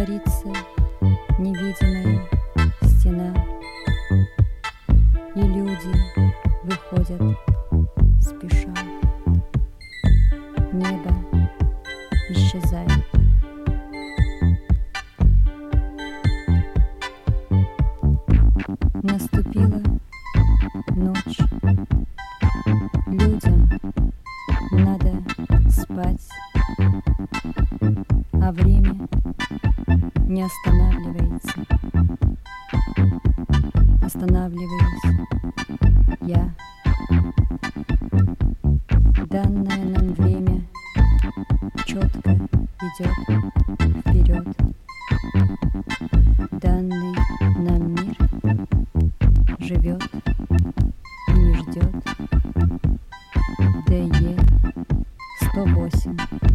Творится невидимая стена, и люди выходят спеша. Небо исчезает. Наступила ночь. Людям надо спать, а время не останавливается. Останавливаюсь я. Данное нам время четко идет вперед. Данный нам мир живет и не ждет. ДЕ 108.